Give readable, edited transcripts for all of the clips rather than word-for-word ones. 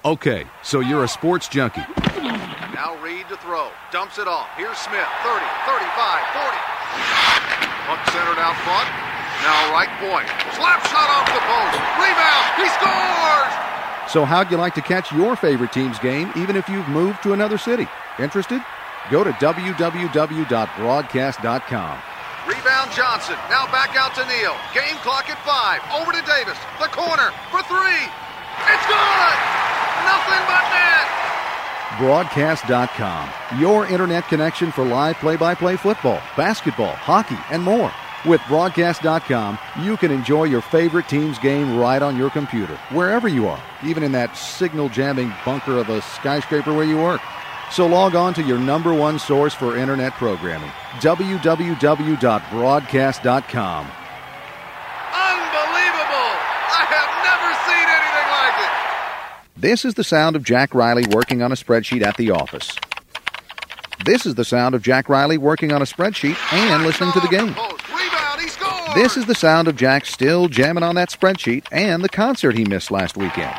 Okay, so you're a sports junkie. Now Reed to throw. Dumps it off. Here's Smith. 30, 35, 40. Puck centered out front. Now right point. Slap shot off the post. Rebound. He scores! So how'd you like to catch your favorite team's game even if you've moved to another city? Interested? Go to www.broadcast.com. Rebound Johnson. Now back out to Neal. Game clock at 5. Over to Davis. The corner for 3. It's good! Nothing but net! Broadcast.com. Your internet connection for live play-by-play football, basketball, hockey, and more. With Broadcast.com, you can enjoy your favorite team's game right on your computer, wherever you are, even in that signal-jamming bunker of a skyscraper where you work. So log on to your number one source for internet programming, www.broadcast.com. Unbelievable! I have never seen anything like it! This is the sound of Jack Riley working on a spreadsheet at the office. This is the sound of Jack Riley working on a spreadsheet and listening to the game. This is the sound of Jack still jamming on that spreadsheet and the concert he missed last weekend.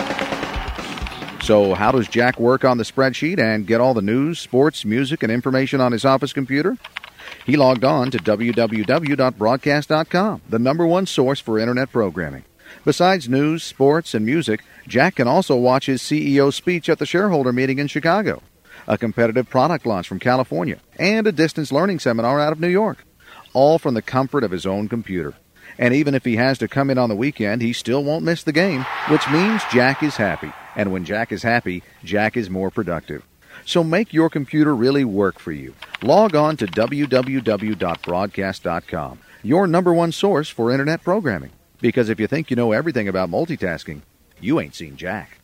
So how does Jack work on the spreadsheet and get all the news, sports, music, and information on his office computer? He logged on to www.broadcast.com, the number one source for internet programming. Besides news, sports, and music, Jack can also watch his CEO speech at the shareholder meeting in Chicago, a competitive product launch from California, and a distance learning seminar out of New York, all from the comfort of his own computer. And even if he has to come in on the weekend, he still won't miss the game, which means Jack is happy. And when Jack is happy, Jack is more productive. So make your computer really work for you. Log on to www.broadcast.com, your number one source for internet programming. Because if you think you know everything about multitasking, you ain't seen Jack.